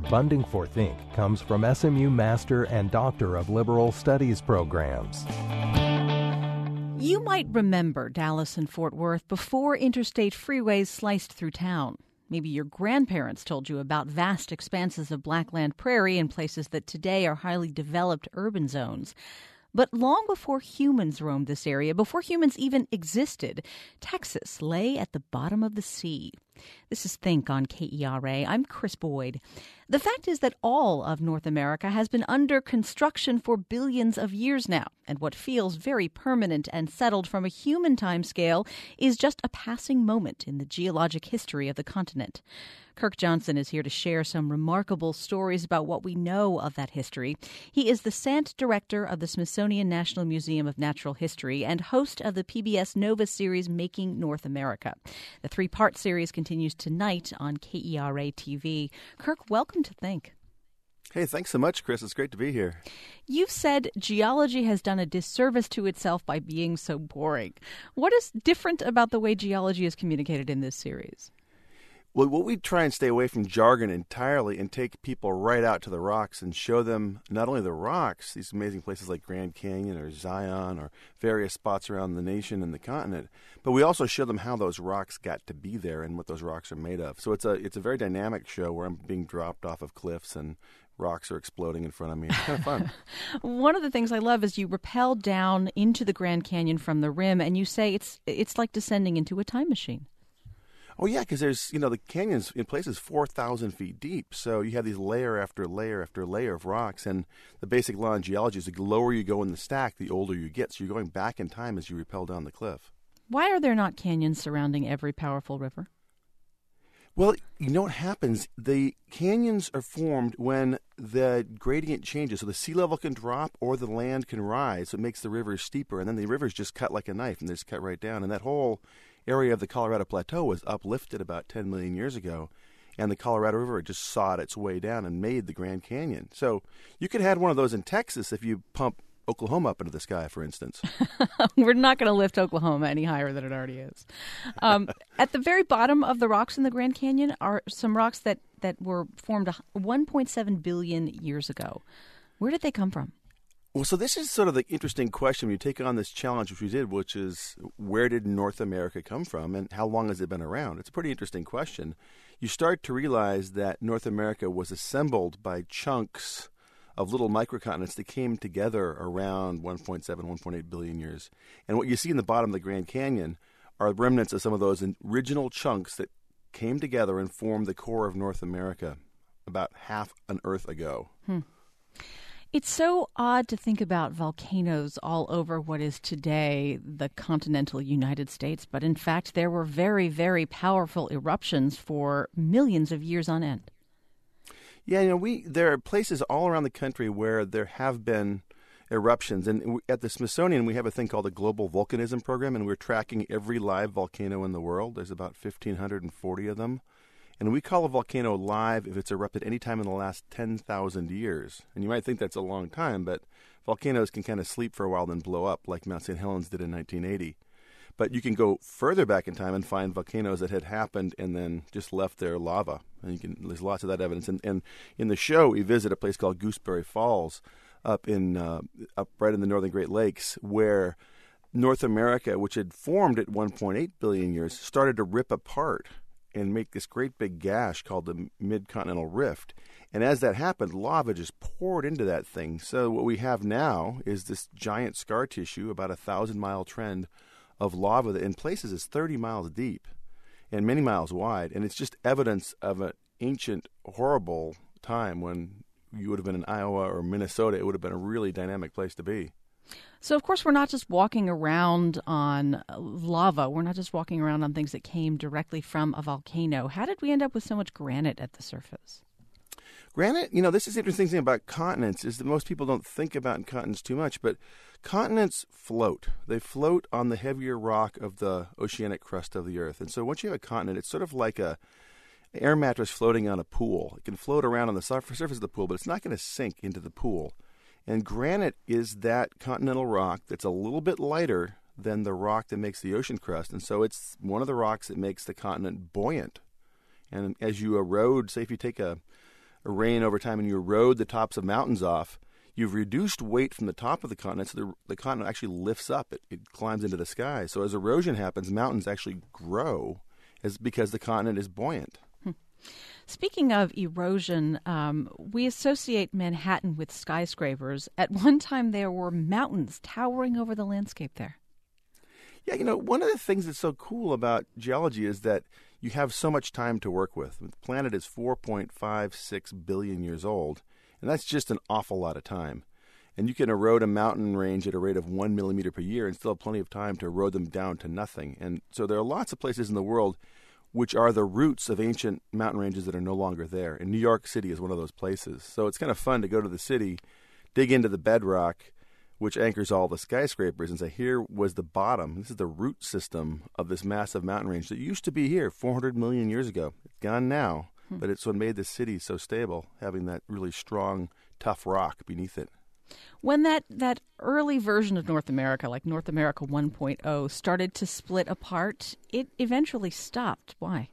Funding for Think comes from SMU Master and Doctor of Liberal Studies programs. You might remember Dallas and Fort Worth before interstate freeways sliced through town. Maybe your grandparents told you about vast expanses of blackland prairie in places that today are highly developed urban zones. But long before humans roamed this area, before humans even existed, Texas lay at the bottom of the sea. This is Think on KERA. I'm Chris Boyd. The fact is that all of North America has been under construction for billions of years now, and what feels very permanent and settled from a human timescale is just a passing moment in the geologic history of the continent. Kirk Johnson is here to share some remarkable stories about what we know of that history. He is the Sant Director of the Smithsonian National Museum of Natural History and host of the PBS Nova series Making North America. The three-part series continues tonight on KERA TV. Kirk, welcome to Think. Hey, thanks so much, Chris. It's great to be here. You've said geology has done a disservice to itself by being so boring. What is different about the way geology is communicated in this series? Well, we try and stay away from jargon entirely and take people right out to the rocks and show them not only the rocks, these amazing places like Grand Canyon or Zion or various spots around the nation and the continent, but we also show them how those rocks got to be there and what those rocks are made of. So it's a very dynamic show where I'm being dropped off of cliffs and rocks are exploding in front of me. It's kind of fun. One of the things I love is you rappel down into the Grand Canyon from the rim, and you say it's like descending into a time machine. Oh, yeah, because there's, the canyon's in places 4,000 feet deep. So you have these layer after layer after layer of rocks. And the basic law in geology is the lower you go in the stack, the older you get. So you're going back in time as you rappel down the cliff. Why are there not canyons surrounding every powerful river? Well, you know what happens? The canyons are formed when the gradient changes. So the sea level can drop or the land can rise. So it makes the rivers steeper. And then the rivers just cut like a knife and they just cut right down. And that whole area of the Colorado Plateau was uplifted about 10 million years ago, and the Colorado River just sawed its way down and made the Grand Canyon. So you could have one of those in Texas if you pump Oklahoma up into the sky, for instance. We're not going to lift Oklahoma any higher than it already is. At the very bottom of the rocks in the Grand Canyon are some rocks that were formed 1.7 billion years ago. Where did they come from? Well, so this is sort of the interesting question when you take on this challenge, which we did, which is where did North America come from and how long has it been around? It's a pretty interesting question. You start to realize that North America was assembled by chunks of little microcontinents that came together around 1.7, 1.8 billion years. And what you see in the bottom of the Grand Canyon are remnants of some of those original chunks that came together and formed the core of North America about half an Earth ago. It's so odd to think about volcanoes all over what is today the continental United States, but in fact there were very, very powerful eruptions for millions of years on end. Yeah, there are places all around the country where there have been eruptions. And at the Smithsonian, we have a thing called the Global Volcanism Program, and we're tracking every live volcano in the world. There's about 1,540 of them. And we call a volcano live if it's erupted any time in the last 10,000 years. And you might think that's a long time, but volcanoes can kind of sleep for a while then blow up like Mount St. Helens did in 1980. But you can go further back in time and find volcanoes that had happened and then just left their lava. And there's lots of that evidence. And in the show, we visit a place called Gooseberry Falls up right in the northern Great Lakes, where North America, which had formed at 1.8 billion years, started to rip apart and make this great big gash called the Mid-Continental Rift. And as that happened, lava just poured into that thing. So what we have now is this giant scar tissue, about a 1,000-mile trend of lava that in places is 30 miles deep and many miles wide. And it's just evidence of an ancient, horrible time when you would have been in Iowa or Minnesota. It would have been a really dynamic place to be. So, of course, we're not just walking around on lava. We're not just walking around on things that came directly from a volcano. How did we end up with so much granite at the surface? Granite, this is the interesting thing about continents is that most people don't think about continents too much, but continents float. They float on the heavier rock of the oceanic crust of the Earth. And so once you have a continent, it's sort of like an air mattress floating on a pool. It can float around on the surface of the pool, but it's not going to sink into the pool. And granite is that continental rock that's a little bit lighter than the rock that makes the ocean crust. And so it's one of the rocks that makes the continent buoyant. And as you erode, say if you take a rain over time and you erode the tops of mountains off, you've reduced weight from the top of the continent, so the continent actually lifts up. It climbs into the sky. So as erosion happens, mountains actually grow because the continent is buoyant. Speaking of erosion, we associate Manhattan with skyscrapers. At one time, there were mountains towering over the landscape there. Yeah, one of the things that's so cool about geology is that you have so much time to work with. The planet is 4.56 billion years old, and that's just an awful lot of time. And you can erode a mountain range at a rate of 1 millimeter per year and still have plenty of time to erode them down to nothing. And so there are lots of places in the world which are the roots of ancient mountain ranges that are no longer there. And New York City is one of those places. So it's kind of fun to go to the city, dig into the bedrock, which anchors all the skyscrapers, and say, here was the bottom. This is the root system of this massive mountain range that used to be here 400 million years ago. It's gone now, but it's what made the city so stable, having that really strong, tough rock beneath it. When that early version of North America, like North America 1.0, started to split apart, it eventually stopped. Why?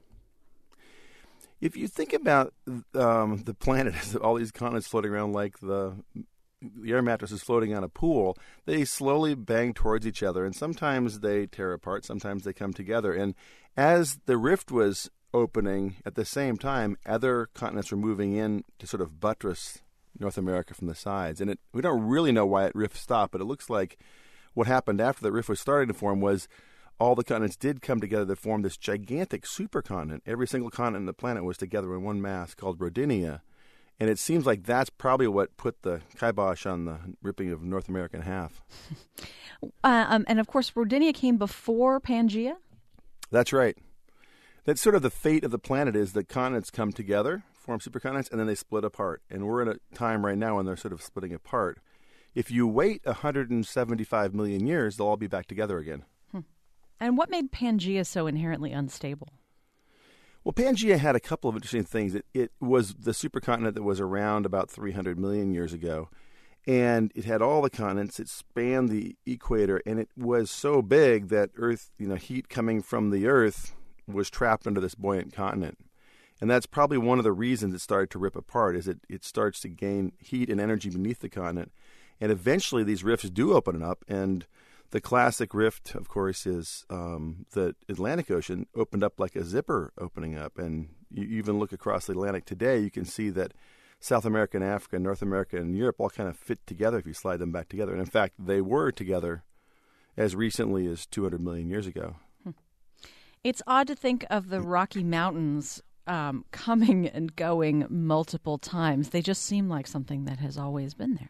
If you think about the planet as all these continents floating around like the air mattress is floating on a pool, they slowly bang towards each other, and sometimes they tear apart, sometimes they come together. And as the rift was opening at the same time, other continents were moving in to sort of buttress North America from the sides. And we don't really know why it rift stopped, but it looks like what happened after the rift was starting to form was all the continents did come together to form this gigantic supercontinent. Every single continent on the planet was together in one mass called Rodinia. And it seems like that's probably what put the kibosh on the ripping of North America in half. And of course, Rodinia came before Pangaea? That's right. That's sort of the fate of the planet is that continents come together, form supercontinents, and then they split apart. And we're in a time right now when they're sort of splitting apart. If you wait 175 million years, they'll all be back together again. And what made Pangaea so inherently unstable? Well, Pangaea had a couple of interesting things. It was the supercontinent that was around about 300 million years ago. And it had all the continents. It spanned the equator, and it was so big that Earth, heat coming from the Earth was trapped under this buoyant continent. And that's probably one of the reasons it started to rip apart, is it starts to gain heat and energy beneath the continent. And eventually these rifts do open up, and the classic rift, of course, is the Atlantic Ocean opened up like a zipper opening up. And you even look across the Atlantic today, you can see that South America and Africa, North America and Europe all kind of fit together if you slide them back together. And in fact, they were together as recently as 200 million years ago. It's odd to think of the Rocky Mountains coming and going multiple times. They just seem like something that has always been there.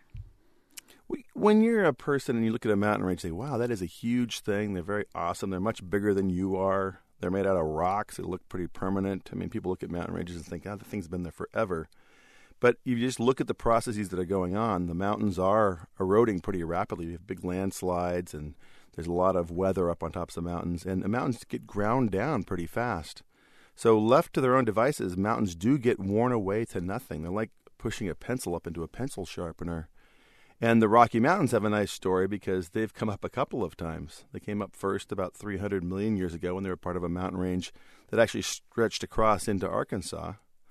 When you're a person and you look at a mountain range, you say, wow, that is a huge thing. They're very awesome. They're much bigger than you are. They're made out of rocks. They look pretty permanent. I mean, people look at mountain ranges and think, the thing's been there forever. But you just look at the processes that are going on. The mountains are eroding pretty rapidly. You have big landslides, and there's a lot of weather up on tops of mountains. And the mountains get ground down pretty fast. So left to their own devices, mountains do get worn away to nothing. They're like pushing a pencil up into a pencil sharpener. And the Rocky Mountains have a nice story because they've come up a couple of times. They came up first about 300 million years ago when they were part of a mountain range that actually stretched across into Arkansas.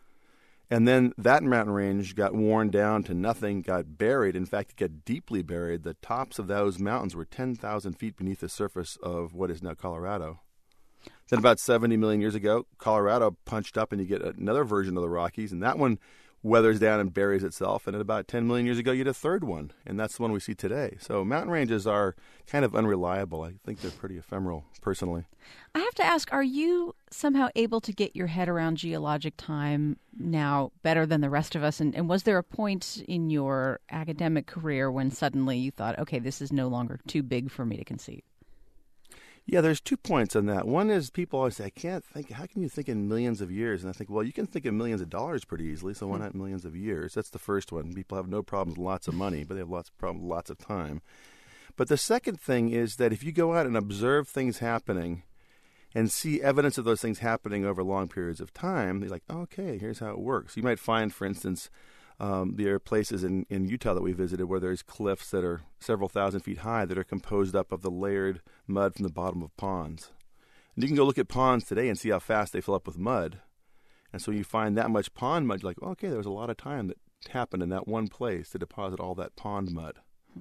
And then that mountain range got worn down to nothing, got buried. In fact, it got deeply buried. The tops of those mountains were 10,000 feet beneath the surface of what is now Colorado. Then about 70 million years ago, Colorado punched up and you get another version of the Rockies, and that one weathers down and buries itself. And at about 10 million years ago, you had a third one, and that's the one we see today. So mountain ranges are kind of unreliable. I think they're pretty ephemeral, personally. I have to ask, are you somehow able to get your head around geologic time now better than the rest of us? And was there a point in your academic career when suddenly you thought, okay, this is no longer too big for me to conceive? Yeah, there's 2 points on that. One is people always say, I can't think, how can you think in millions of years? And I think, well, you can think in millions of dollars pretty easily, so why not millions of years? That's the first one. People have no problems with lots of money, but they have lots of problems with lots of time. But the second thing is that if you go out and observe things happening and see evidence of those things happening over long periods of time, you're like, okay, here's how it works. You might find, for instance, there are places in Utah that we visited where there's cliffs that are several thousand feet high that are composed up of the layered mud from the bottom of ponds. And you can go look at ponds today and see how fast they fill up with mud. And so you find that much pond mud, you're like, okay, there was a lot of time that happened in that one place to deposit all that pond mud.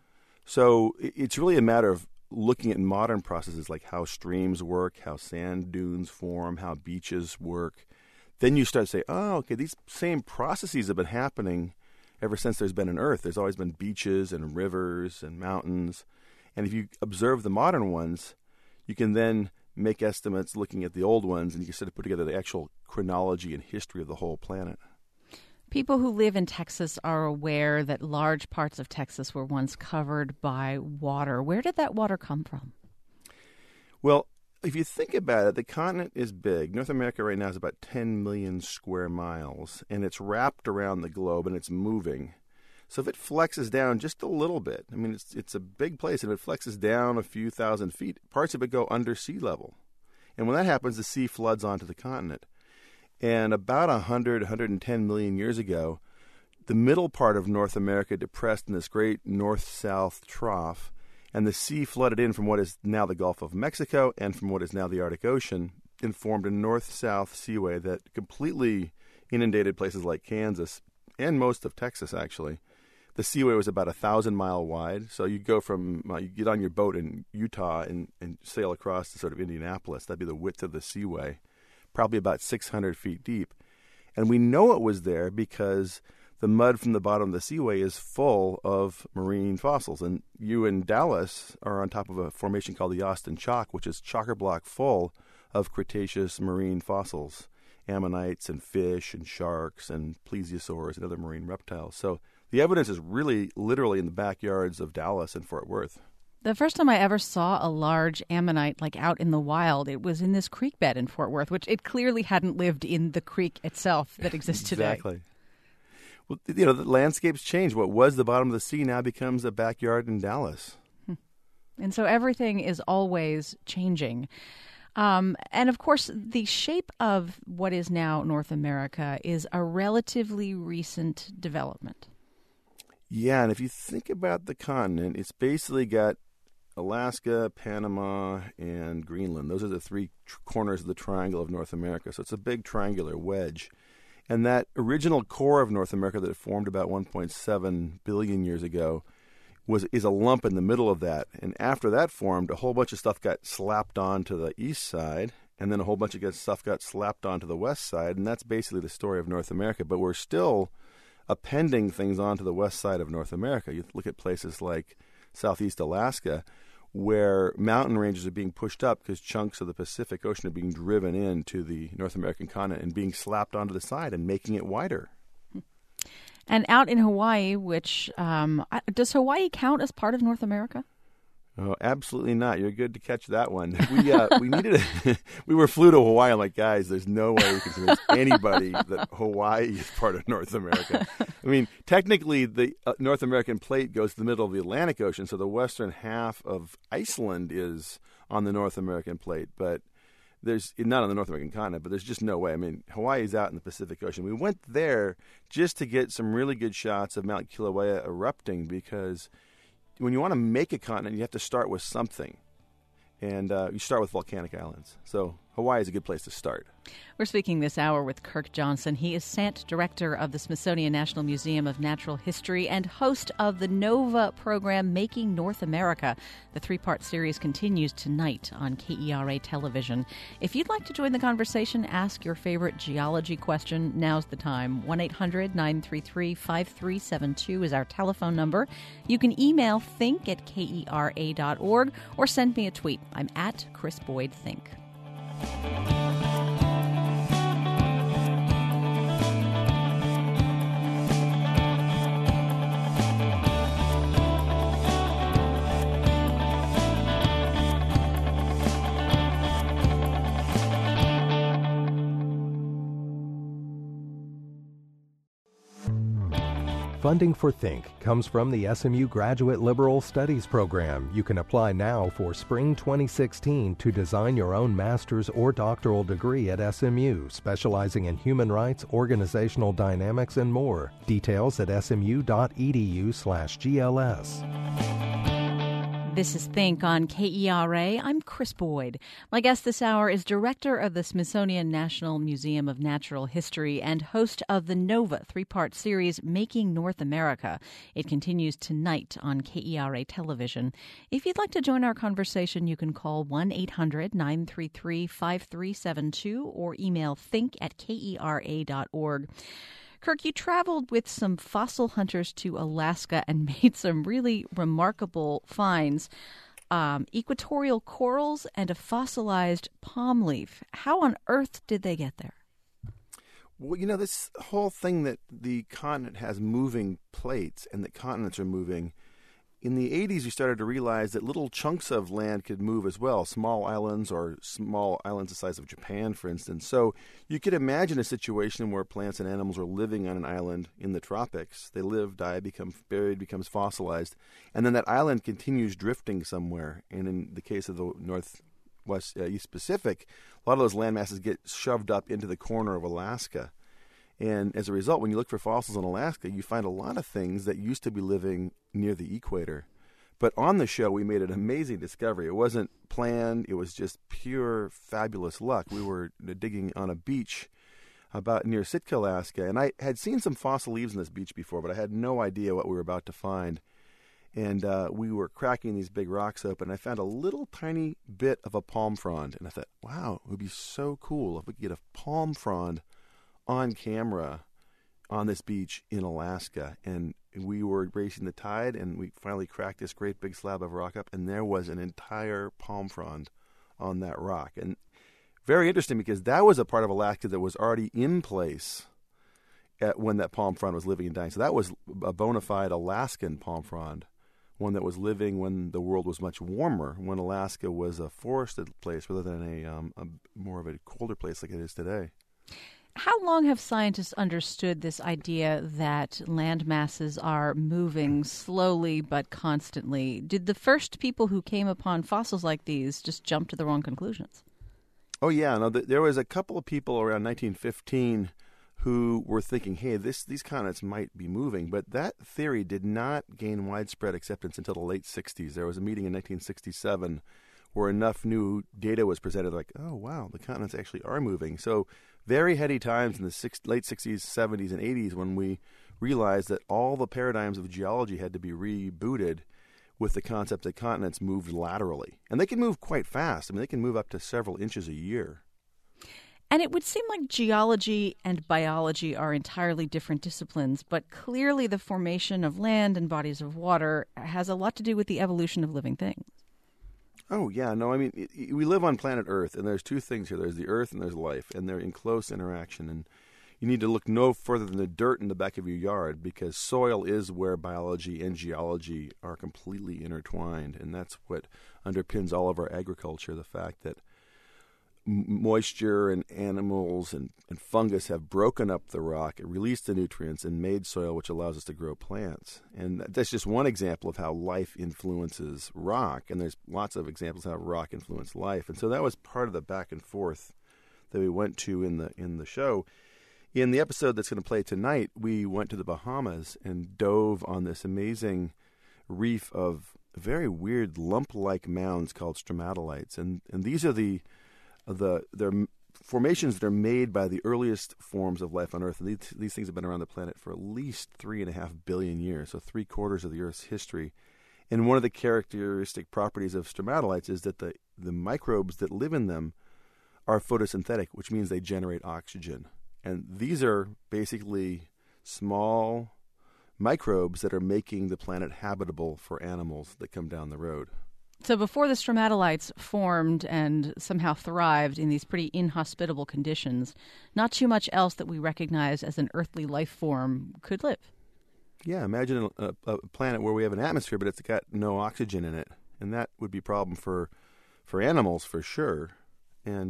So it's really a matter of looking at modern processes like how streams work, how sand dunes form, how beaches work. Then you start to say, oh, okay, these same processes have been happening ever since there's been an Earth. There's always been beaches and rivers and mountains. And if you observe the modern ones, you can then make estimates looking at the old ones, and you can sort of put together the actual chronology and history of the whole planet. People who live in Texas are aware that large parts of Texas were once covered by water. Where did that water come from? Well, if you think about it, the continent is big. North America right now is about 10 million square miles, and it's wrapped around the globe, and it's moving. So if it flexes down just a little bit, I mean, it's a big place, and if it flexes down a few thousand feet, parts of it go under sea level. And when that happens, the sea floods onto the continent. And about 110 million years ago, the middle part of North America depressed in this great north-south trough, and the sea flooded in from what is now the Gulf of Mexico and from what is now the Arctic Ocean, and formed a north-south seaway that completely inundated places like Kansas and most of Texas, actually. The seaway was about 1,000 mile wide, so you go from you get on your boat in Utah and sail across to sort of Indianapolis. That'd be the width of the seaway, probably about 600 feet deep. And we know it was there because the mud from the bottom of the seaway is full of marine fossils. And you in Dallas are on top of a formation called the Austin Chalk, which is chocker block full of Cretaceous marine fossils, ammonites and fish and sharks and plesiosaurs and other marine reptiles. So the evidence is really literally in the backyards of Dallas and Fort Worth. The first time I ever saw a large ammonite like out in the wild, it was in this creek bed in Fort Worth, which it clearly hadn't lived in the creek itself that exists today. Exactly. Well, the landscapes change. What was the bottom of the sea now becomes a backyard in Dallas. And so everything is always changing. And of course, the shape of what is now North America is a relatively recent development. Yeah, and if you think about the continent, it's basically got Alaska, Panama, and Greenland. Those are the three corners of the triangle of North America. So it's a big triangular wedge. And that original core of North America that formed about 1.7 billion years ago is a lump in the middle of that. And after that formed, a whole bunch of stuff got slapped onto the east side, and then a whole bunch of stuff got slapped onto the west side. And that's basically the story of North America. But we're still appending things onto the west side of North America. You look at places like southeast Alaska, where mountain ranges are being pushed up because chunks of the Pacific Ocean are being driven into the North American continent and being slapped onto the side and making it wider. And out in Hawaii, which does Hawaii count as part of North America? Oh, absolutely not. You're good to catch that one. We flew to Hawaii. I'm like, guys, there's no way we can convince anybody that Hawaii is part of North America. I mean, technically, the North American plate goes to the middle of the Atlantic Ocean, so the western half of Iceland is on the North American plate, but there's not on the North American continent, but there's just no way. I mean, Hawaii's out in the Pacific Ocean. We went there just to get some really good shots of Mount Kilauea erupting, because when you want to make a continent, you have to start with something. And you start with volcanic islands. So Hawaii is a good place to start. We're speaking this hour with Kirk Johnson. He is Sant Director of the Smithsonian National Museum of Natural History and host of the NOVA program, Making North America. The three-part series continues tonight on KERA television. If you'd like to join the conversation, ask your favorite geology question, now's the time. 1-800-933-5372 is our telephone number. You can email think@kera.org or send me a tweet. I'm at Chris Boyd Think. Funding for Think comes from the SMU Graduate Liberal Studies Program. You can apply now for spring 2016 to design your own master's or doctoral degree at SMU, specializing in human rights, organizational dynamics, and more. Details at smu.edu/GLS. This is Think on KERA. I'm Chris Boyd. My guest this hour is director of the Smithsonian National Museum of Natural History and host of the NOVA three-part series Making North America. It continues tonight on KERA television. If you'd like to join our conversation, you can call 1-800-933-5372 or email think@kera.org. Kirk, you traveled with some fossil hunters to Alaska and made some really remarkable finds. Equatorial corals and a fossilized palm leaf. How on earth did they get there? Well, this whole thing that the continent has moving plates and that continents are moving, in the 80s we started to realize that little chunks of land could move as well, small islands or small islands the size of Japan, for instance. So you could imagine a situation where plants and animals are living on an island in the tropics. They live, die, become buried, becomes fossilized, and then that island continues drifting somewhere. And in the case of the East Pacific, a lot of those land masses get shoved up into the corner of Alaska. And as a result, when you look for fossils in Alaska, you find a lot of things that used to be living near the equator. But on the show, we made an amazing discovery. It wasn't planned. It was just pure fabulous luck. We were digging on a beach about near Sitka, Alaska, and I had seen some fossil leaves on this beach before, but I had no idea what we were about to find. And we were cracking these big rocks open, and I found a little tiny bit of a palm frond. And I thought, wow, it would be so cool if we could get a palm frond on camera on this beach in Alaska. And we were racing the tide, and we finally cracked this great big slab of rock up, and there was an entire palm frond on that rock. And very interesting, because that was a part of Alaska that was already in place when that palm frond was living and dying. So that was a bona fide Alaskan palm frond, one that was living when the world was much warmer, when Alaska was a forested place rather than a more of a colder place like it is today. How long have scientists understood this idea that land masses are moving slowly but constantly? Did the first people who came upon fossils like these just jump to the wrong conclusions? Oh, yeah. No, there was a couple of people around 1915 who were thinking, hey, these continents might be moving. But that theory did not gain widespread acceptance until the late 60s. There was a meeting in 1967 where enough new data was presented, like, oh, wow, the continents actually are moving. So very heady times in the late 60s, 70s, and 80s when we realized that all the paradigms of geology had to be rebooted with the concept that continents moved laterally. And they can move quite fast. I mean, they can move up to several inches a year. And it would seem like geology and biology are entirely different disciplines, but clearly the formation of land and bodies of water has a lot to do with the evolution of living things. Oh, yeah. No, I mean, we live on planet Earth, and there's two things here. There's the Earth and there's life, and they're in close interaction. And you need to look no further than the dirt in the back of your yard, because soil is where biology and geology are completely intertwined. And that's what underpins all of our agriculture, the fact that moisture and animals and fungus have broken up the rock, released the nutrients, and made soil, which allows us to grow plants. And that's just one example of how life influences rock, and there's lots of examples of how rock influenced life. And so that was part of the back and forth that we went to in the show. In the episode that's going to play tonight, we went to the Bahamas and dove on this amazing reef of very weird lump-like mounds called stromatolites. And these are they're formations that are made by the earliest forms of life on Earth. And these things have been around the planet for at least 3.5 billion years, so 3/4 of the Earth's history. And one of the characteristic properties of stromatolites is that the microbes that live in them are photosynthetic, which means they generate oxygen. And these are basically small microbes that are making the planet habitable for animals that come down the road. So before the stromatolites formed and somehow thrived in these pretty inhospitable conditions, not too much else that we recognize as an earthly life form could live. Yeah, imagine a planet where we have an atmosphere, but it's got no oxygen in it. And that would be a problem for animals for sure. And,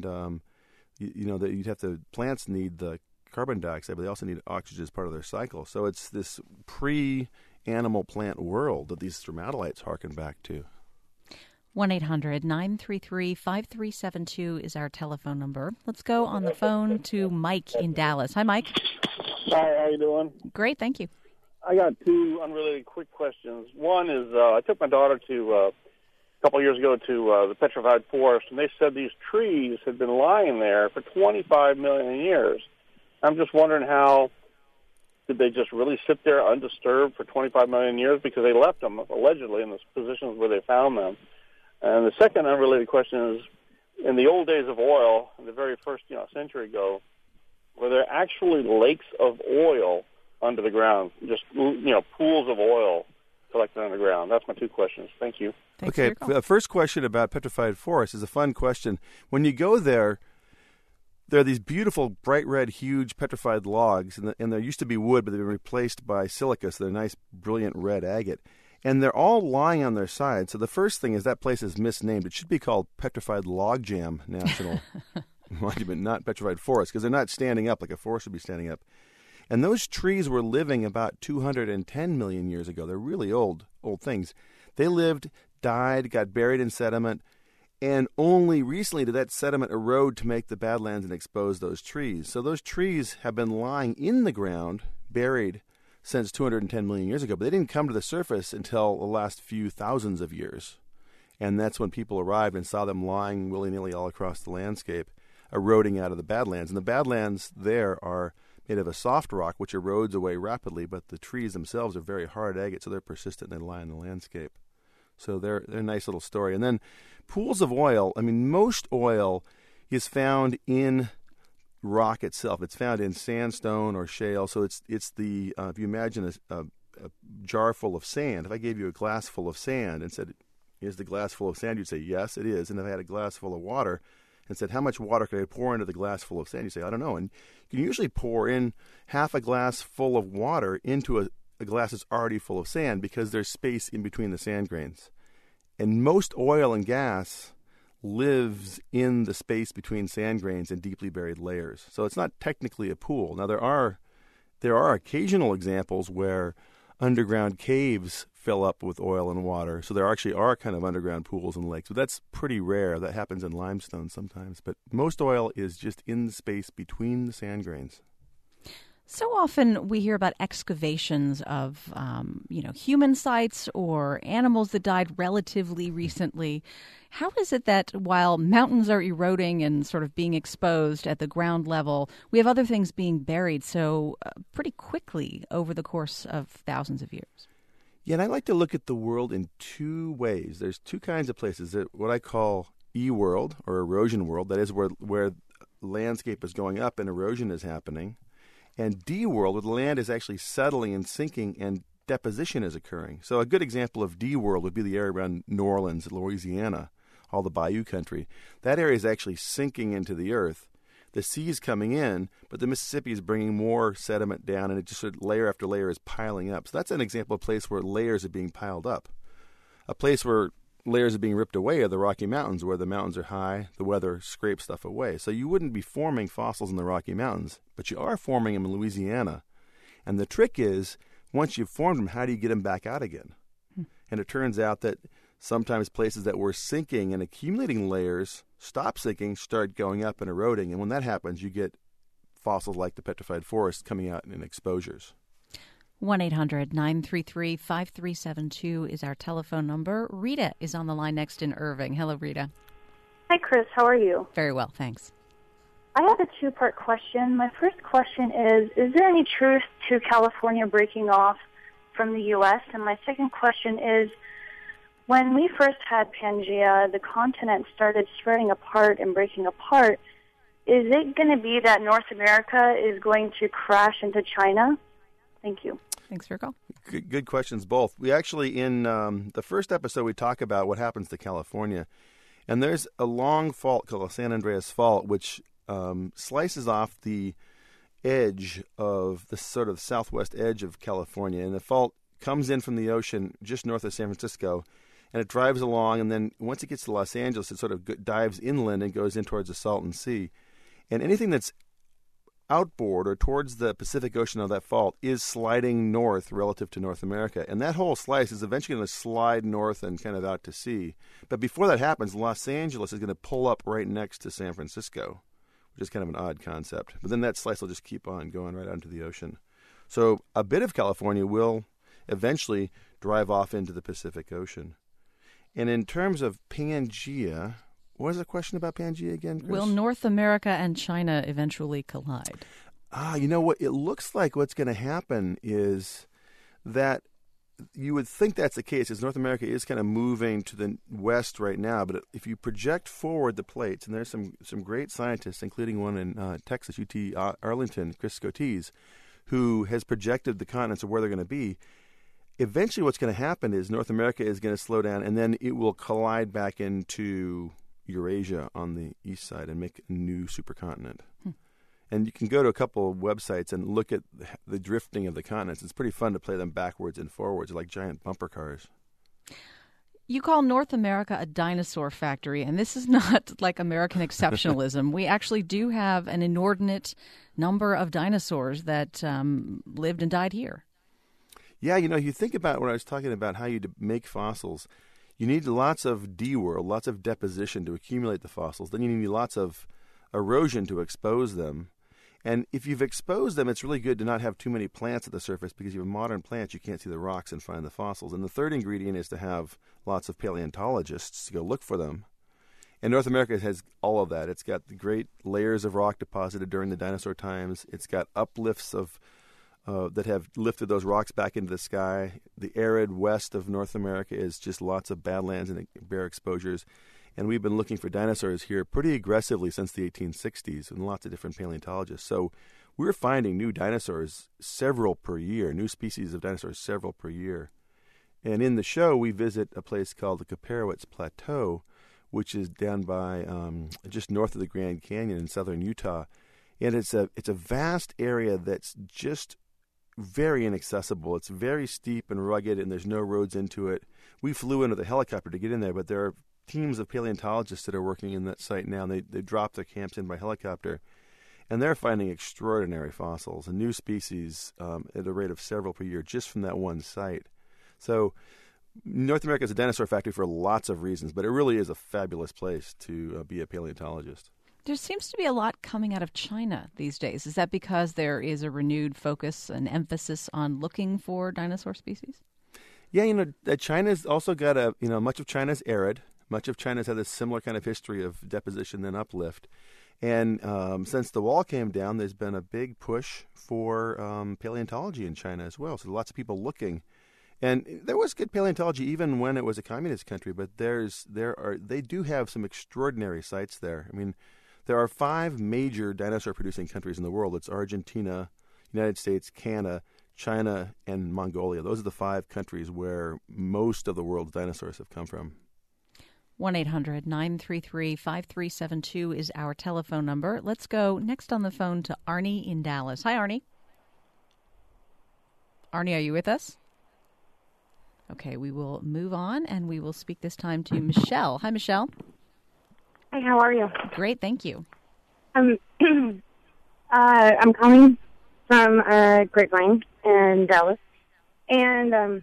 that you'd have to, plants need the carbon dioxide, but they also need oxygen as part of their cycle. So it's this pre-animal plant world that these stromatolites harken back to. 1-800-933-5372 is our telephone number. Let's go on the phone to Mike in Dallas. Hi, Mike. Hi, how you doing? Great, thank you. I got two unrelated quick questions. One is I took my daughter to couple of years ago to the Petrified Forest, and they said these trees had been lying there for 25 million years. I'm just wondering how did they just really sit there undisturbed for 25 million years, because they left them, allegedly, in the positions where they found them. And the second unrelated question is, in the old days of oil, in the very first century ago, were there actually lakes of oil under the ground, just pools of oil collected underground? That's my two questions. Thank you. Thanks Okay, the first question about petrified forest is a fun question. When you go there are these beautiful, bright red, huge petrified logs, and there used to be wood, but they've been replaced by silica, so they're nice, brilliant red agate. And they're all lying on their side. So the first thing is that place is misnamed. It should be called Petrified Logjam National Monument, not Petrified Forest, because they're not standing up like a forest would be standing up. And those trees were living about 210 million years ago. They're really old things. They lived, died, got buried in sediment, and only recently did that sediment erode to make the Badlands and expose those trees. So those trees have been lying in the ground, buried, since 210 million years ago, but they didn't come to the surface until the last few thousands of years. And that's when people arrived and saw them lying willy-nilly all across the landscape, eroding out of the Badlands. And the Badlands there are made of a soft rock, which erodes away rapidly, but the trees themselves are very hard agate, so they're persistent and they lie in the landscape. So they're a nice little story. And then pools of oil, most oil is found in rock itself. It's found in sandstone or shale. So it's the if you imagine a jar full of sand. If I gave you a glass full of sand and said, "Is the glass full of sand?" You'd say, "Yes, it is." And if I had a glass full of water and said, "How much water could I pour into the glass full of sand?" You say, "I don't know." And you can usually pour in half a glass full of water into a glass that's already full of sand, because there's space in between the sand grains. And most oil and gas lives in the space between sand grains and deeply buried layers. So it's not technically a pool. Now there are occasional examples where underground caves fill up with oil and water. So there actually are kind of underground pools and lakes. But that's pretty rare. That happens in limestone sometimes. But most oil is just in the space between the sand grains. So often we hear about excavations of, human sites or animals that died relatively recently. How is it that while mountains are eroding and sort of being exposed at the ground level, we have other things being buried so pretty quickly over the course of thousands of years? Yeah, and I like to look at the world in two ways. There's two kinds of places. There's what I call E-world, or erosion world. That is where landscape is going up and erosion is happening. And D-world, where the land is actually settling and sinking and deposition is occurring. So a good example of D-world would be the area around New Orleans, Louisiana, all the bayou country. That area is actually sinking into the earth. The sea is coming in, but the Mississippi is bringing more sediment down, and it just sort of layer after layer is piling up. So that's an example of a place where layers are being piled up. A place where layers are being ripped away are the Rocky Mountains, where the mountains are high, the weather scrapes stuff away. So you wouldn't be forming fossils in the Rocky Mountains, but you are forming them in Louisiana. And the trick is, once you've formed them, how do you get them back out again? And it turns out that sometimes places that were sinking and accumulating layers stop sinking, start going up and eroding. And when that happens, you get fossils like the petrified forest coming out in exposures. 1-800-933-5372 is our telephone number. Rita is on the line next in Irving. Hello, Rita. Hi, Chris. How are you? Very well, thanks. I have a two-part question. My first question is there any truth to California breaking off from the U.S.? And my second question is, when we first had Pangea, the continent started spreading apart and breaking apart. Is it going to be that North America is going to crash into China? Thank you. Thanks for your call. Good questions, both. We actually, in the first episode, we talk about what happens to California. And there's a long fault called the San Andreas Fault, which slices off the edge of the sort of southwest edge of California. And the fault comes in from the ocean just north of San Francisco. And it drives along. And then once it gets to Los Angeles, it sort of dives inland and goes in towards the Salton Sea. And anything that's outboard or towards the Pacific Ocean of that fault is sliding north relative to North America. And that whole slice is eventually going to slide north and kind of out to sea. But before that happens, Los Angeles is going to pull up right next to San Francisco, which is kind of an odd concept. But then that slice will just keep on going right out into the ocean. So a bit of California will eventually drive off into the Pacific Ocean. And in terms of Pangea, what is the question about Pangea again, Chris? Will North America and China eventually collide? You know what? It looks like what's going to happen is that you would think that's the case, as North America is kind of moving to the west right now. But if you project forward the plates, and there's some great scientists, including one in Texas, UT Arlington, Chris Scotese, who has projected the continents of where they're going to be. Eventually what's going to happen is North America is going to slow down, and then it will collide back into Eurasia on the east side and make a new supercontinent. And you can go to a couple of websites and look at the drifting of the continents. It's pretty fun to play them backwards and forwards like giant bumper cars. You call North America a dinosaur factory, and this is not like American exceptionalism. We actually do have an inordinate number of dinosaurs that lived and died here. Yeah, you think about when I was talking about how you make fossils, you need lots of de-world, lots of deposition to accumulate the fossils. Then you need lots of erosion to expose them. And if you've exposed them, it's really good to not have too many plants at the surface, because you have modern plants, you can't see the rocks and find the fossils. And the third ingredient is to have lots of paleontologists to go look for them. And North America has all of that. It's got the great layers of rock deposited during the dinosaur times. It's got uplifts that have lifted those rocks back into the sky. The arid west of North America is just lots of badlands and bare exposures. And we've been looking for dinosaurs here pretty aggressively since the 1860s, and lots of different paleontologists. So we're finding new dinosaurs, several per year, new species of dinosaurs, several per year. And in the show, we visit a place called the Kaparowitz Plateau, which is down by just north of the Grand Canyon in southern Utah. And it's a vast area that's just very inaccessible. It's very steep and rugged, and there's no roads into it. We flew in with a helicopter to get in there, but there are teams of paleontologists that are working in that site now, and they drop their camps in by helicopter, and they're finding extraordinary fossils and new species at a rate of several per year just from that one site. So North America is a dinosaur factory for lots of reasons, but it really is a fabulous place to be a paleontologist. There seems to be a lot coming out of China these days. Is that because there is a renewed focus and emphasis on looking for dinosaur species? Yeah, China's also got much of China's arid. Much of China's had a similar kind of history of deposition and uplift. And since the wall came down, there's been a big push for paleontology in China as well. So lots of people looking. And there was good paleontology even when it was a communist country, but they do have some extraordinary sites there. I mean, there are 5 major dinosaur-producing countries in the world. It's Argentina, United States, Canada, China, and Mongolia. Those are the 5 countries where most of the world's dinosaurs have come from. 1-800-933-5372 is our telephone number. Let's go next on the phone to Arnie in Dallas. Hi, Arnie. Arnie, are you with us? Okay, we will move on, and we will speak this time to Michelle. Hi, Michelle. Hi, how are you? Great, thank you. I'm calling from Grapevine in Dallas, and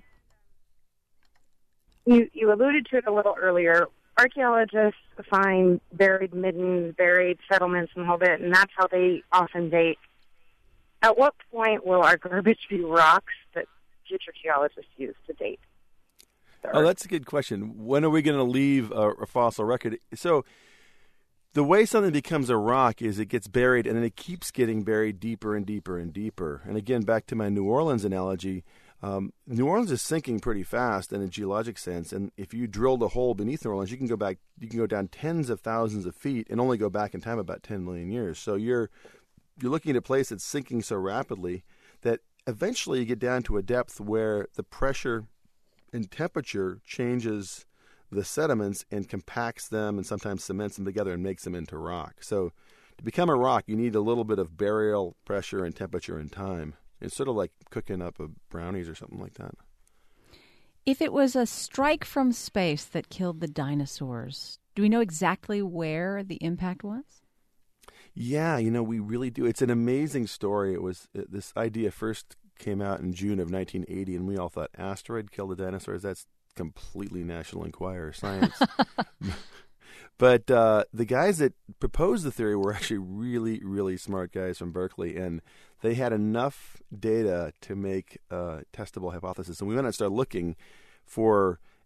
you alluded to it a little earlier. Archaeologists find buried middens, buried settlements, and the whole bit, and that's how they often date. At what point will our garbage be rocks that future geologists use to date? Oh, that's a good question. When are we going to leave a fossil record? So the way something becomes a rock is it gets buried, and then it keeps getting buried deeper and deeper and deeper. And again, back to my New Orleans analogy, New Orleans is sinking pretty fast in a geologic sense, and if you drilled a hole beneath New Orleans, you can go down tens of thousands of feet and only go back in time about 10 million years. So you're looking at a place that's sinking so rapidly that eventually you get down to a depth where the pressure and temperature changes the sediments and compacts them and sometimes cements them together and makes them into rock. So to become a rock, you need a little bit of burial pressure and temperature and time. It's sort of like cooking up brownies or something like that. If it was a strike from space that killed the dinosaurs, do we know exactly where the impact was? Yeah, we really do. It's an amazing story. This idea first came out in June of 1980, and we all thought asteroid killed the dinosaurs. That's completely National Enquirer science. But the guys that proposed the theory were actually really, really smart guys from Berkeley, and they had enough data to make a testable hypothesis. And we went out and started looking for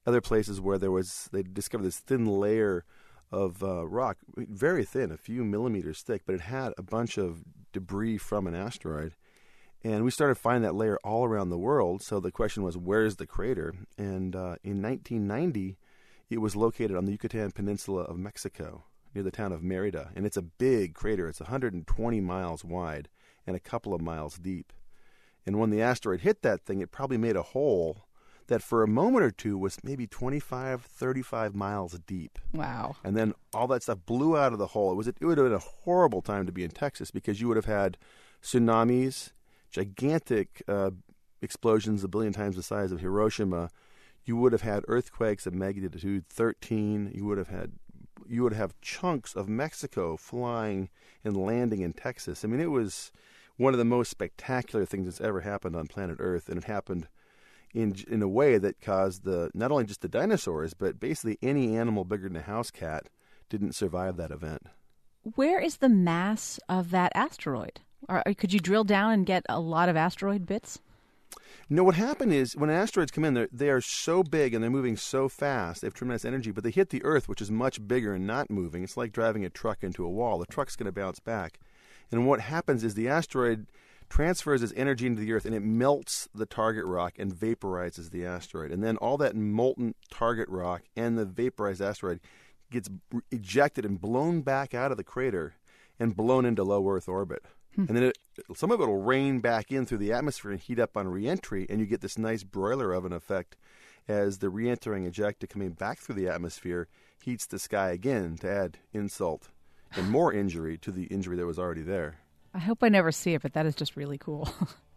other places where they discovered this thin layer of rock, very thin, a few millimeters thick, but it had a bunch of debris from an asteroid. And we started finding that layer all around the world. So the question was, where's the crater? And in 1990, it was located on the Yucatan Peninsula of Mexico, near the town of Mérida. And it's a big crater. It's 120 miles wide and a couple of miles deep. And when the asteroid hit that thing, it probably made a hole that for a moment or two was maybe 25, 35 miles deep. Wow. And then all that stuff blew out of the hole. It would have been a horrible time to be in Texas because you would have had tsunamis, gigantic explosions a billion times the size of Hiroshima. You would have had earthquakes of magnitude 13. You would have chunks of Mexico flying and landing in Texas. I mean, it was one of the most spectacular things that's ever happened on planet Earth, and it happened in a way that caused not only just the dinosaurs, but basically any animal bigger than a house cat didn't survive that event. Where is the mass of that asteroid? Could you drill down and get a lot of asteroid bits? No, what happened is when asteroids come in, they are so big and they're moving so fast, they have tremendous energy, but they hit the Earth, which is much bigger and not moving. It's like driving a truck into a wall. The truck's going to bounce back. And what happens is the asteroid transfers its energy into the Earth, and it melts the target rock and vaporizes the asteroid. And then all that molten target rock and the vaporized asteroid gets ejected and blown back out of the crater and blown into low Earth orbit. And then some of it will rain back in through the atmosphere and heat up on reentry, and you get this nice broiler oven effect as the reentering ejecta coming back through the atmosphere heats the sky again to add insult and more injury to the injury that was already there. I hope I never see it, but that is just really cool.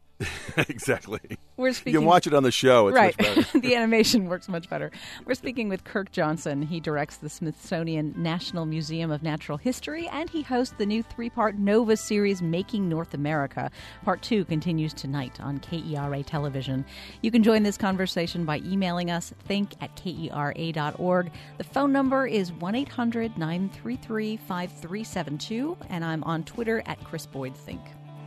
Exactly. You can watch it on the show. It's right. much better. The animation works much better. We're speaking with Kirk Johnson. He directs the Smithsonian National Museum of Natural History, and he hosts the new 3-part NOVA series, Making North America. Part 2 continues tonight on KERA Television. You can join this conversation by emailing us, think@kera.org. The phone number is 1-800-933-5372, and I'm on Twitter @ChrisBoydThink.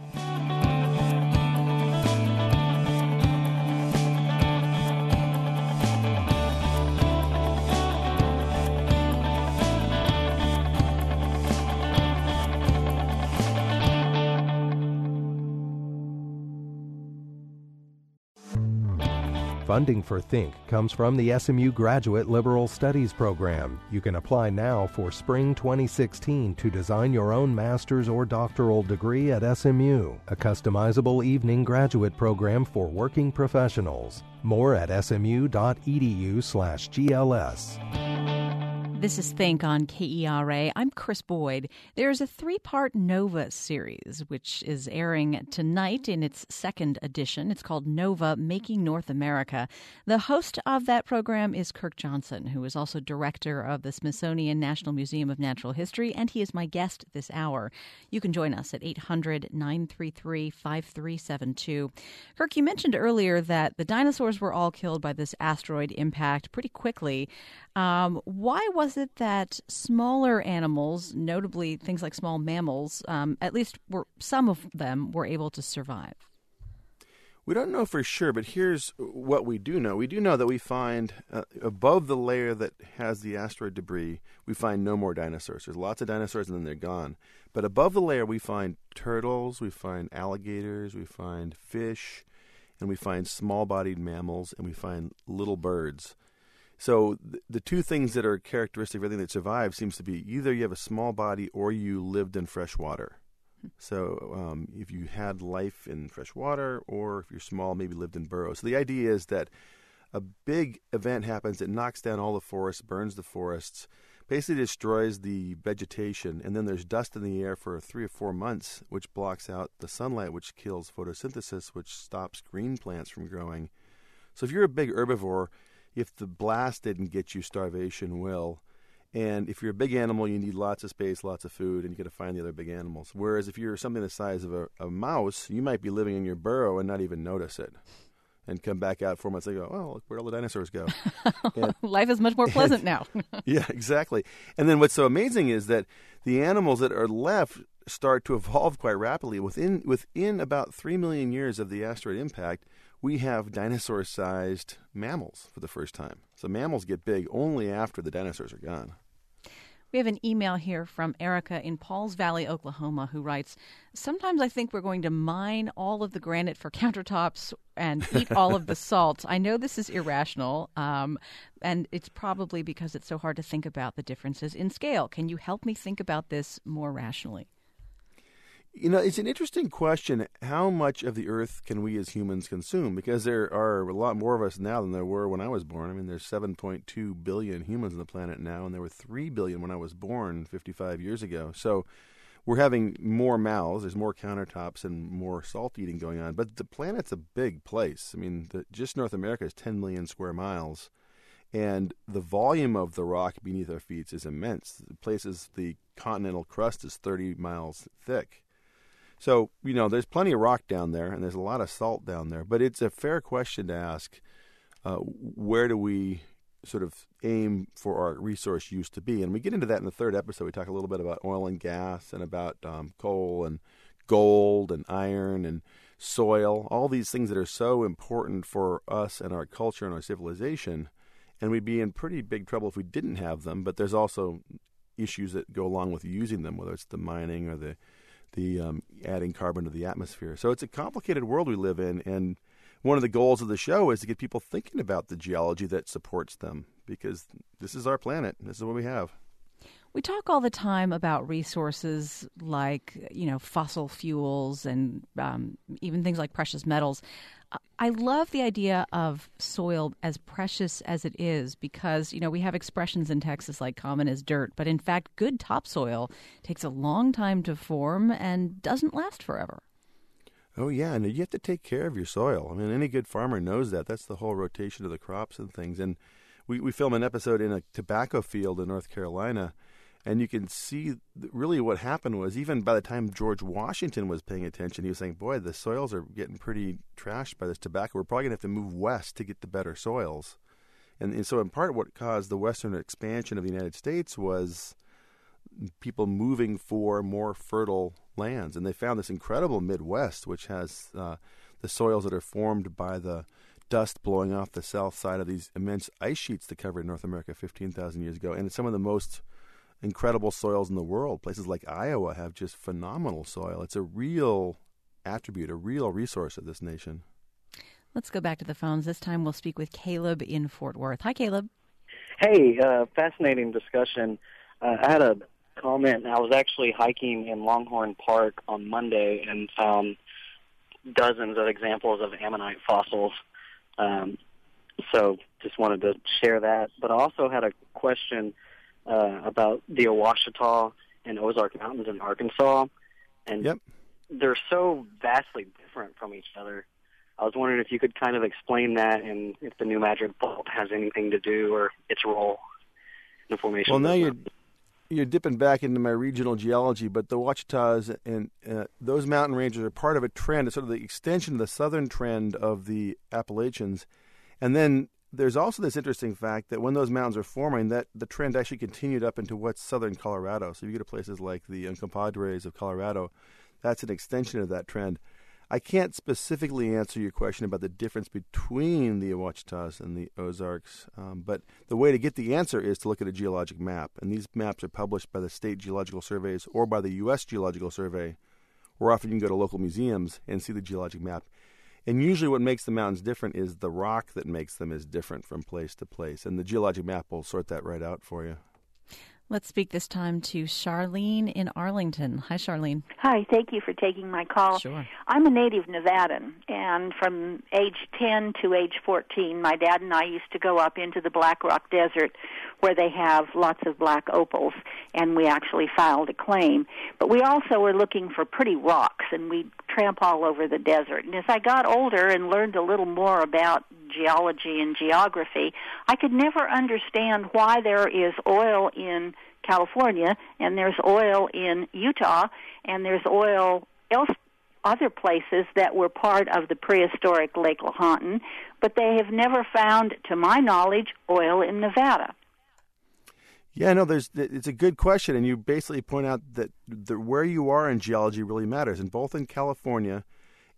Funding for Think comes from the SMU Graduate Liberal Studies Program. You can apply now for spring 2016 to design your own master's or doctoral degree at SMU, a customizable evening graduate program for working professionals. More at smu.edu/GLS. This is Think on KERA. I'm Chris Boyd. There's a 3-part NOVA series, which is airing tonight in its second edition. It's called NOVA, Making North America. The host of that program is Kirk Johnson, who is also director of the Smithsonian National Museum of Natural History, and he is my guest this hour. You can join us at 800-933-5372. Kirk, you mentioned earlier that the dinosaurs were all killed by this asteroid impact pretty quickly. Why was it that smaller animals, notably things like small mammals, at least some of them were able to survive? We don't know for sure, but here's what we do know. We do know that we find above the layer that has the asteroid debris, we find no more dinosaurs. There's lots of dinosaurs and then they're gone. But above the layer, we find turtles, we find alligators, we find fish, and we find small-bodied mammals, and we find little birds. So the two things that are characteristic of everything that survives seems to be either you have a small body or you lived in fresh water. So if you had life in fresh water, or if you're small, maybe lived in burrows. So the idea is that a big event happens that knocks down all the forests, burns the forests, basically destroys the vegetation, and then there's dust in the air for 3 or 4 months, which blocks out the sunlight, which kills photosynthesis, which stops green plants from growing. So if you're a big herbivore, if the blast didn't get you, starvation will. And if you're a big animal, you need lots of space, lots of food, and you got to find the other big animals. Whereas if you're something the size of a mouse, you might be living in your burrow and not even notice it. And come back out 4 months and go, oh, look, where'd all the dinosaurs go? And, life is much more pleasant now. Yeah, exactly. And then what's so amazing is that the animals that are left start to evolve quite rapidly. Within about 3 million years of the asteroid impact, we have dinosaur-sized mammals for the first time. So mammals get big only after the dinosaurs are gone. We have an email here from Erica in Pauls Valley, Oklahoma, who writes, "Sometimes I think we're going to mine all of the granite for countertops and eat all of the salt. I know this is irrational, and it's probably because it's so hard to think about the differences in scale. Can you help me think about this more rationally?" You know, it's an interesting question. How much of the earth can we as humans consume? Because there are a lot more of us now than there were when I was born. I mean, there's 7.2 billion humans on the planet now, and there were 3 billion when I was born 55 years ago. So we're having more mouths, there's more countertops, and more salt eating going on. But the planet's a big place. I mean, just North America is 10 million square miles. And the volume of the rock beneath our feet is immense. The continental crust is 30 miles thick. So, you know, there's plenty of rock down there, and there's a lot of salt down there. But it's a fair question to ask, where do we sort of aim for our resource use to be? And we get into that in the third episode. We talk a little bit about oil and gas and about coal and gold and iron and soil, all these things that are so important for us and our culture and our civilization. And we'd be in pretty big trouble if we didn't have them. But there's also issues that go along with using them, whether it's the mining or the adding carbon to the atmosphere. So it's a complicated world we live in, and one of the goals of the show is to get people thinking about the geology that supports them, because this is our planet. This is what we have. We talk all the time about resources like, you know, fossil fuels and even things like precious metals. I love the idea of soil as precious as it is because, you know, we have expressions in Texas like common as dirt, but in fact, good topsoil takes a long time to form and doesn't last forever. Oh, yeah, and you have to take care of your soil. I mean, any good farmer knows that. That's the whole rotation of the crops and things. And we film an episode in a tobacco field in North Carolina, and you can see really what happened was even by the time George Washington was paying attention, he was saying, boy, the soils are getting pretty trashed by this tobacco. We're probably going to have to move west to get to better soils. And so in part what caused the western expansion of the United States was people moving for more fertile lands. And they found this incredible Midwest, which has the soils that are formed by the dust blowing off the south side of these immense ice sheets that covered North America 15,000 years ago. And it's some of the most incredible soils in the world. Places like Iowa have just phenomenal soil. It's a real attribute, a real resource of this nation. Let's go back to the phones. This time we'll speak with Caleb in Fort Worth. Hi, Caleb. Hey, fascinating discussion. I had a comment. I was actually hiking in Longhorn Park on Monday and found dozens of examples of ammonite fossils. So just wanted to share that. But I also had a question about the Ouachita and Ozark Mountains in Arkansas. And they're so vastly different from each other. I was wondering if you could kind of explain that and if the New Madrid Fault has anything to do or its role in the formation. Well, now you're dipping back into my regional geology, but the Ouachitas and those mountain ranges are part of a trend. It's sort of the extension of the southern trend of the Appalachians. And then there's also this interesting fact that when those mountains are forming, that the trend actually continued up into what's southern Colorado. So if you go to places like the Uncompadres of Colorado, that's an extension of that trend. I can't specifically answer your question about the difference between the Ouachitas and the Ozarks, but the way to get the answer is to look at a geologic map. And these maps are published by the state geological surveys or by the U.S. Geological Survey, or often you can go to local museums and see the geologic map. And usually what makes the mountains different is the rock that makes them is different from place to place. And the geologic map will sort that right out for you. Let's speak this time to Charlene in Arlington. Hi, Charlene. Hi, thank you for taking my call. Sure. I'm a native Nevadan, and from age 10 to age 14, my dad and I used to go up into the Black Rock Desert where they have lots of black opals, and we actually filed a claim. But we also were looking for pretty rocks, and we'd tramp all over the desert. And as I got older and learned a little more about geology and geography, I could never understand why there is oil in California and there's oil in Utah and there's oil other places that were part of the prehistoric Lake Lahontan, but they have never found, to my knowledge, oil in Nevada. Yeah, no, it's a good question, and you basically point out that where you are in geology really matters, and both in California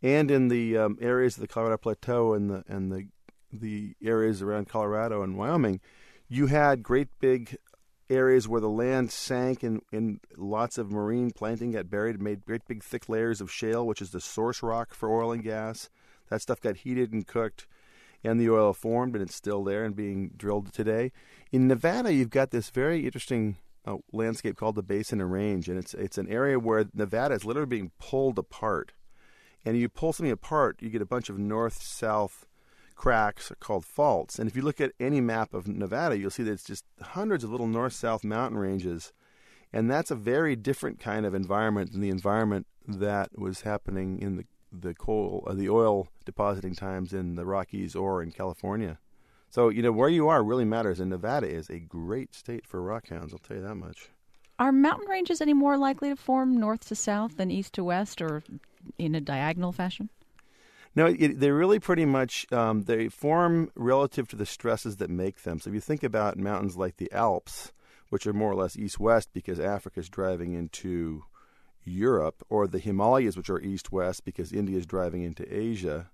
and in the areas of the Colorado Plateau and the areas around Colorado and Wyoming, you had great big areas where the land sank and lots of marine plankton got buried and made great big thick layers of shale, which is the source rock for oil and gas. That stuff got heated and cooked, and the oil formed, and it's still there and being drilled today. In Nevada, you've got this very interesting landscape called the Basin and Range, and it's an area where Nevada is literally being pulled apart. And you pull something apart, you get a bunch of north-south cracks called faults. And if you look at any map of Nevada, you'll see that it's just hundreds of little north-south mountain ranges. And that's a very different kind of environment than the environment that was happening in the oil depositing times in the Rockies or in California. So, where you are really matters, and Nevada is a great state for rockhounds, I'll tell you that much. Are mountain ranges any more likely to form north to south than east to west, or in a diagonal fashion? No, they're really pretty much, they form relative to the stresses that make them. So if you think about mountains like the Alps, which are more or less east-west because Africa is driving into Europe, or the Himalayas, which are east-west because India is driving into Asia.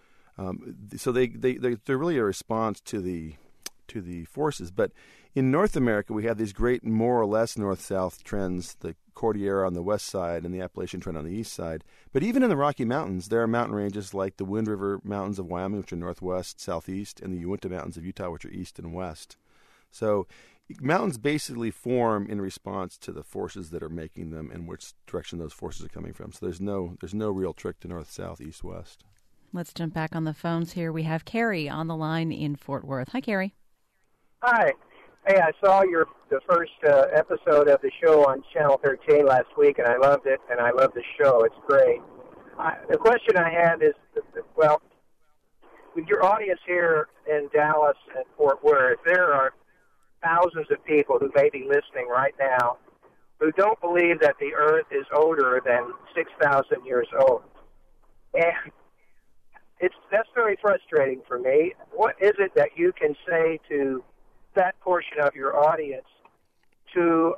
So they're really a response to the forces. But in North America, we have these great more or less north-south trends, the Cordillera on the west side and the Appalachian Trend on the east side. But even in the Rocky Mountains, there are mountain ranges like the Wind River Mountains of Wyoming, which are northwest, southeast, and the Uinta Mountains of Utah, which are east and west. So mountains basically form in response to the forces that are making them and which direction those forces are coming from. So there's no real trick to north, south, east, west. Let's jump back on the phones here. We have Carrie on the line in Fort Worth. Hi, Carrie. Hi. Hey, I saw the first episode of the show on Channel 13 last week, and I loved it, and I love the show. It's great. The question I have is, well, with your audience here in Dallas and Fort Worth, there are thousands of people who may be listening right now who don't believe that the Earth is older than 6,000 years old. And that's very frustrating for me. What is it that you can say to that portion of your audience to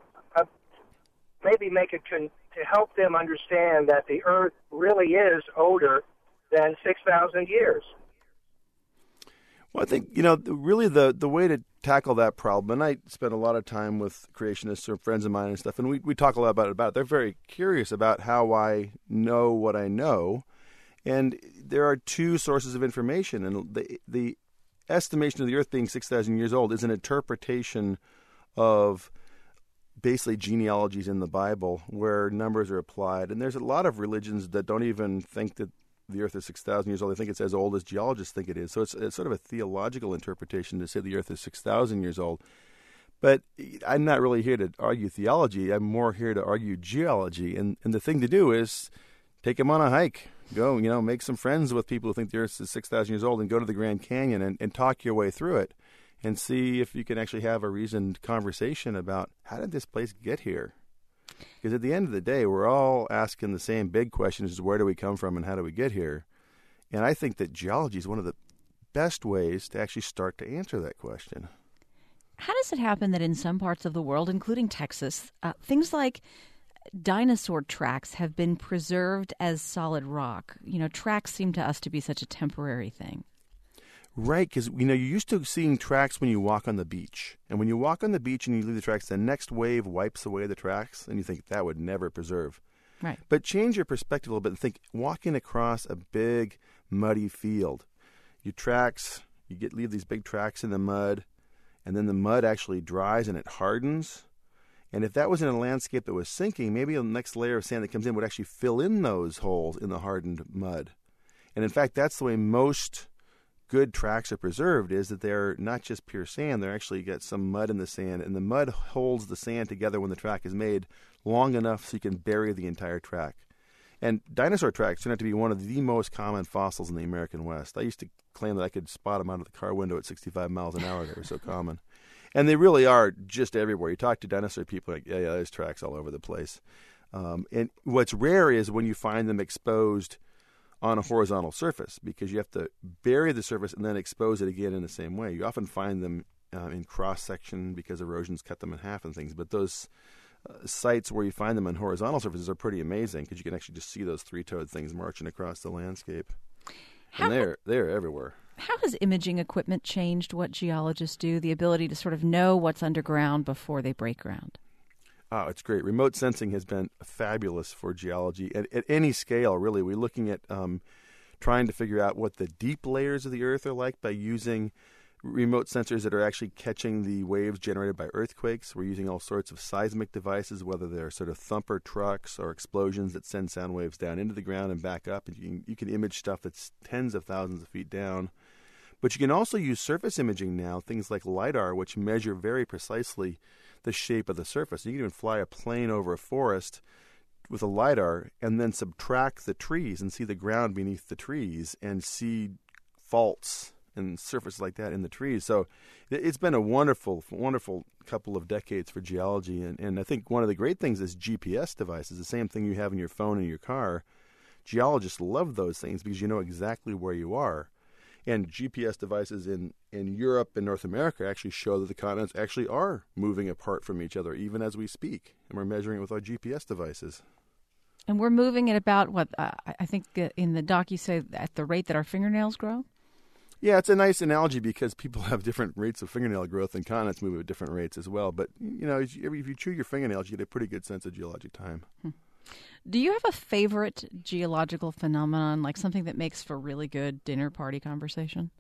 maybe to help them understand that the Earth really is older than 6,000 years? Well, I think, really the way to tackle that problem, and I spend a lot of time with creationists or friends of mine and stuff, and we talk a lot about it. They're very curious about how I know what I know. And there are two sources of information, and the estimation of the Earth being 6,000 years old is an interpretation of basically genealogies in the Bible where numbers are applied. And there's a lot of religions that don't even think that the Earth is 6,000 years old. They think it's as old as geologists think it is. So it's sort of a theological interpretation to say the Earth is 6,000 years old. But I'm not really here to argue theology. I'm more here to argue geology. And the thing to do is take them on a hike. Go, make some friends with people who think the Earth is 6,000 years old and go to the Grand Canyon and talk your way through it and see if you can actually have a reasoned conversation about how did this place get here? Because at the end of the day, we're all asking the same big questions: where do we come from and how do we get here? And I think that geology is one of the best ways to actually start to answer that question. How does it happen that in some parts of the world, including Texas, things like dinosaur tracks have been preserved as solid rock? Tracks seem to us to be such a temporary thing. Right, because, you're used to seeing tracks when you walk on the beach. And when you walk on the beach and you leave the tracks, the next wave wipes away the tracks, and you think that would never preserve. Right. But change your perspective a little bit and think, walking across a big, muddy field, you leave these big tracks in the mud, and then the mud actually dries and it hardens. And if that was in a landscape that was sinking, maybe the next layer of sand that comes in would actually fill in those holes in the hardened mud. And in fact, that's the way most good tracks are preserved, is that they're not just pure sand. They're actually got some mud in the sand, and the mud holds the sand together when the track is made long enough so you can bury the entire track. And dinosaur tracks turn out to be one of the most common fossils in the American West. I used to claim that I could spot them out of the car window at 65 miles an hour. They were so common. And they really are just everywhere. You talk to dinosaur people, like, yeah, there's tracks all over the place. And what's rare is when you find them exposed on a horizontal surface, because you have to bury the surface and then expose it again in the same way. You often find them in cross-section because erosions cut them in half and things. But those sites where you find them on horizontal surfaces are pretty amazing because you can actually just see those three-toed things marching across the landscape. And they're everywhere. How has imaging equipment changed what geologists do, the ability to sort of know what's underground before they break ground? Oh, it's great. Remote sensing has been fabulous for geology at any scale, really. We're looking at trying to figure out what the deep layers of the earth are like by using remote sensors that are actually catching the waves generated by earthquakes. We're using all sorts of seismic devices, whether they're sort of thumper trucks or explosions that send sound waves down into the ground and back up. And you can image stuff that's tens of thousands of feet down. But you can also use surface imaging now, things like LiDAR, which measure very precisely the shape of the surface. You can even fly a plane over a forest with a LiDAR and then subtract the trees and see the ground beneath the trees and see faults and surfaces like that in the trees. So it's been a wonderful, wonderful couple of decades for geology. And I think one of the great things is GPS devices, the same thing you have in your phone and your car. Geologists love those things because you know exactly where you are. And GPS devices in Europe and North America actually show that the continents actually are moving apart from each other, even as we speak. And we're measuring it with our GPS devices. And we're moving at about, I think in the doc you say at the rate that our fingernails grow? Yeah, it's a nice analogy because people have different rates of fingernail growth and continents move at different rates as well. But, you know, if you chew your fingernails, you get a pretty good sense of geologic time. Do you have a favorite geological phenomenon, like something that makes for really good dinner party conversation?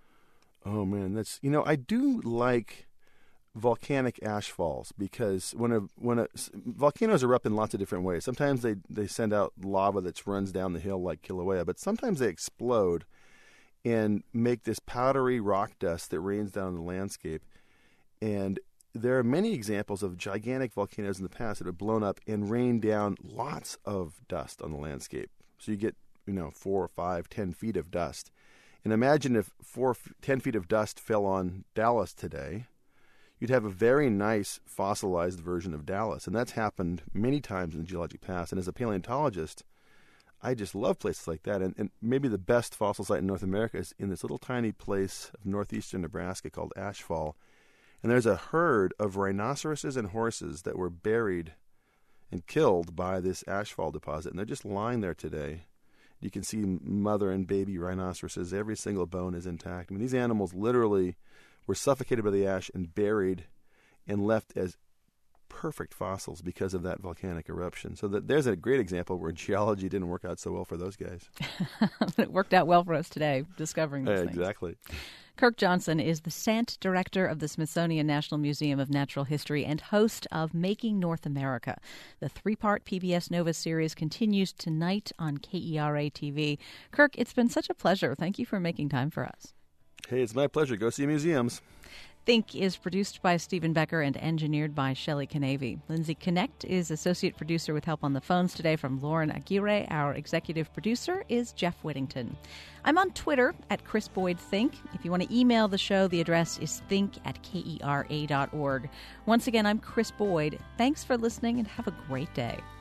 Oh, man, I do like volcanic ash falls because when volcanoes erupt in lots of different ways. Sometimes they send out lava that runs down the hill like Kilauea, but sometimes they explode and make this powdery rock dust that rains down the landscape. And there are many examples of gigantic volcanoes in the past that have blown up and rained down lots of dust on the landscape. So you get, 4 or 5, 10 feet of dust. And imagine if 10 feet of dust fell on Dallas today, you'd have a very nice fossilized version of Dallas. And that's happened many times in the geologic past. And as a paleontologist, I just love places like that. And maybe the best fossil site in North America is in this little tiny place of northeastern Nebraska called Ashfall. And there's a herd of rhinoceroses and horses that were buried and killed by this ashfall deposit. And they're just lying there today. You can see mother and baby rhinoceroses. Every single bone is intact. I mean, these animals literally were suffocated by the ash and buried and left as perfect fossils because of that volcanic eruption. So there's a great example where geology didn't work out so well for those guys. It worked out well for us today, discovering these things. Exactly. Kirk Johnson is the Sant Director of the Smithsonian National Museum of Natural History and host of Making North America. The 3-part PBS Nova series continues tonight on KERA-TV. Kirk, it's been such a pleasure. Thank you for making time for us. Hey, it's my pleasure. Go see museums. Think is produced by Stephen Becker and engineered by Shelley Canavy. Lindsay Connect is associate producer with help on the phones today from Lauren Aguirre. Our executive producer is Jeff Whittington. I'm on Twitter at Chris Boyd Think. If you want to email the show, the address is think@kera.org. Once again, I'm Chris Boyd. Thanks for listening and have a great day.